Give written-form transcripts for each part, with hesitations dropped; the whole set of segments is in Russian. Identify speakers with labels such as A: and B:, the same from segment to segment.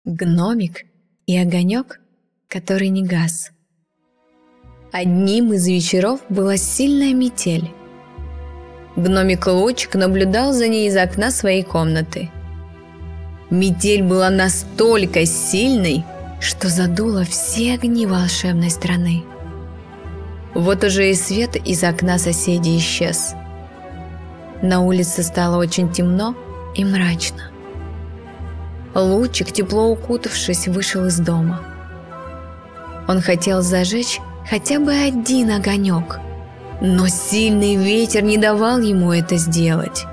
A: Гномик и огонек, который не гас. Одним из вечеров была сильная метель. Гномик Лучик наблюдал за ней из окна своей комнаты. Метель была настолько сильной, что задула все огни волшебной страны. Вот уже и свет из окна соседей исчез. На улице стало очень темно и мрачно. Лучик, тепло укутавшись, вышел из дома. Он хотел зажечь хотя бы один огонек, но сильный ветер не давал ему это сделать.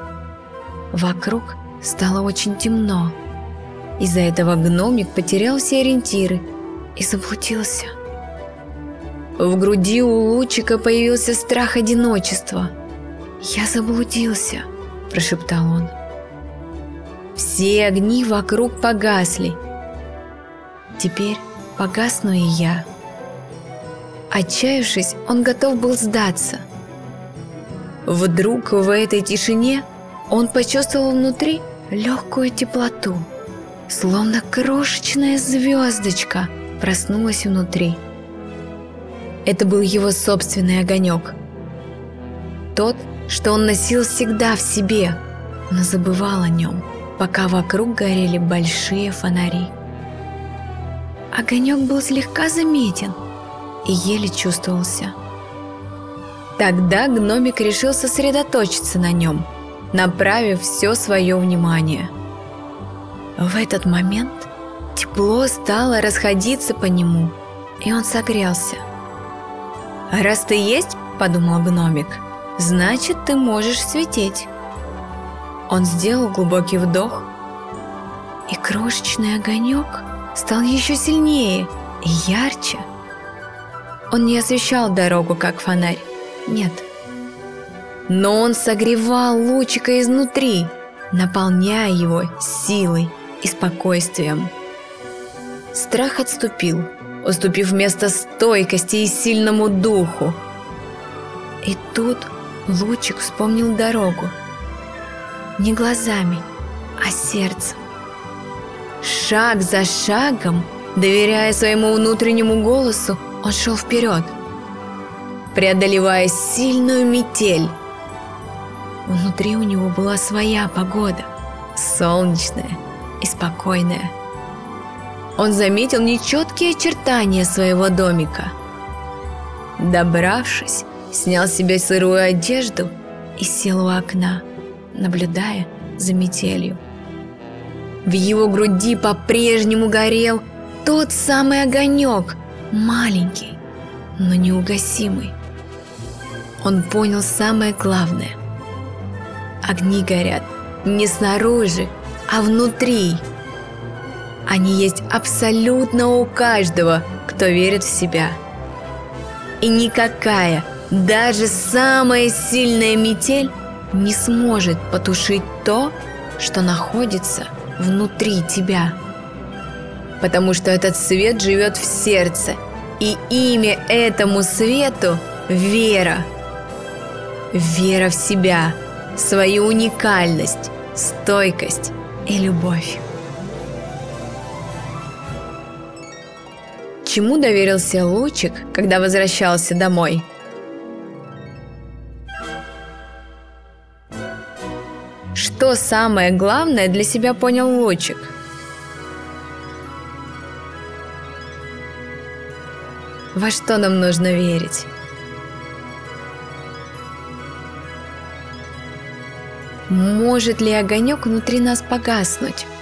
A: Вокруг стало очень темно. Из-за этого гномик потерял все ориентиры и заблудился. В груди у Лучика появился страх одиночества. «Я заблудился», – прошептал он. Все огни вокруг погасли. Теперь погасну и я. Отчаявшись, он готов был сдаться. Вдруг в этой тишине он почувствовал внутри легкую теплоту, словно крошечная звездочка проснулась внутри. Это был его собственный огонек. Тот, что он носил всегда в себе, но забывал о нем, пока вокруг горели большие фонари. Огонек был слегка заметен и еле чувствовался. Тогда гномик решил сосредоточиться на нем, направив все свое внимание. В этот момент тепло стало расходиться по нему, и он согрелся. «Раз ты есть, — подумал гномик, — значит, ты можешь светить». Он сделал глубокий вдох, и крошечный огонек стал еще сильнее и ярче. Он не освещал дорогу, как фонарь, нет. Но он согревал Лучика изнутри, наполняя его силой и спокойствием. Страх отступил, уступив место стойкости и сильному духу. И тут Лучик вспомнил дорогу. Не глазами, а сердцем. Шаг за шагом, доверяя своему внутреннему голосу, он шел вперед, преодолевая сильную метель. Внутри у него была своя погода, солнечная и спокойная. Он заметил нечеткие очертания своего домика. Добравшись, снял с себя сырую одежду и сел у окна, наблюдая за метелью. В его груди по-прежнему горел тот самый огонек, маленький, но неугасимый. Он понял самое главное. Огни горят не снаружи, а внутри. Они есть абсолютно у каждого, кто верит в себя. И никакая, даже самая сильная метель не сможет потушить то, что находится внутри тебя. Потому что этот свет живет в сердце, и имя этому свету – вера. Вера в себя, свою уникальность, стойкость и любовь. Чему доверился Лучик, когда возвращался домой? Что самое главное для себя понял Лучик? Во что нам нужно верить? Может ли огонек внутри нас погаснуть?